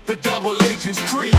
the double agents creep.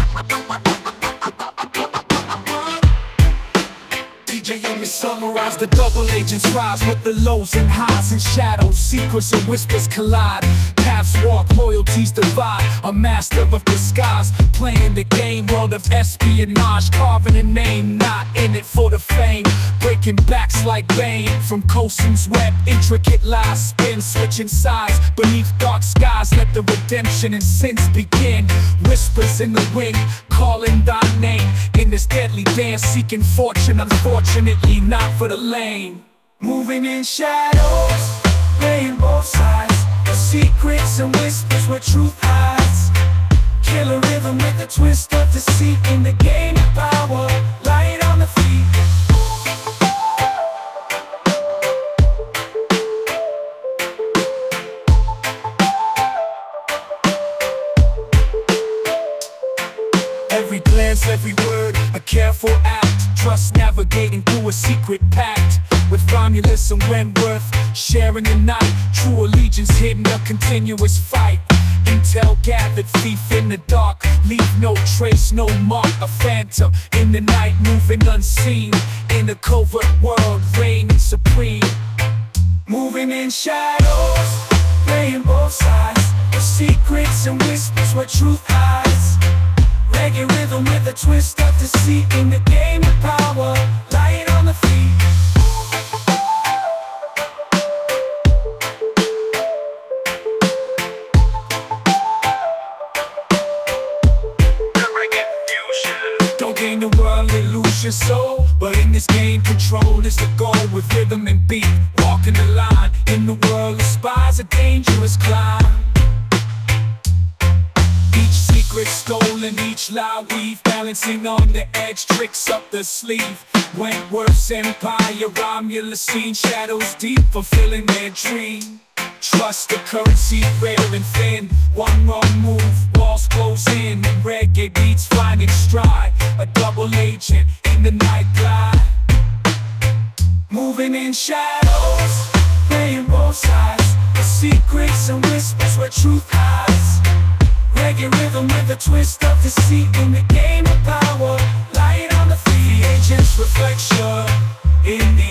DJ Young summarize the double agents rise with the lows and highs and shadows, secrets and whispers collide. Paths walk, loyalties divide. A master of disguise, playing the game, world of espionage, carving a name, not in it for the fame. Breaking backs like Bane from Coulson's web, intricate lies spin, switching sides beneath dark skies. Let the redemption and sins begin. Whispers in the wind, calling thy name in this deadly dance, seeking fortune, unfortunately not for the lame. Moving in shadows, playing both sides, the secrets and whispers where truth hides. Killer rhythm with a twist of deceit in the game of power, light on the feet. Every glance, every word, a careful act. Trust navigating through a secret pact. With Romulus and Wentworth sharing the night. True allegiance hidden, a continuous fight. Intel gathered, thief in the dark. Leave no trace, no mark. A phantom in the night, moving unseen. In a covert world, reigning supreme. Moving in shadows, playing both sides. The secrets and whispers where truth hides. Reggae rhythm with a twist of deceit in the game of power, lying on the feet. Don't gain the world and lose your soul, but in this game control is the goal. With rhythm and beat, walking the line. In the world of spies, a dangerous climb. Secret stolen, each lie weave, balancing on the edge, tricks up the sleeve. Wentworth's empire, Romulus seen shadows deep, fulfilling their dream. Trust the currency, rare and thin. One wrong move, walls close in, and reggae beats finding stride. A double agent in the night glide. Moving in shadows, playing both sides. The secrets and whispers where truth hides. Reggae rhythm with a twist of deceit in the game of power, light on the feet. The agent's reflection in the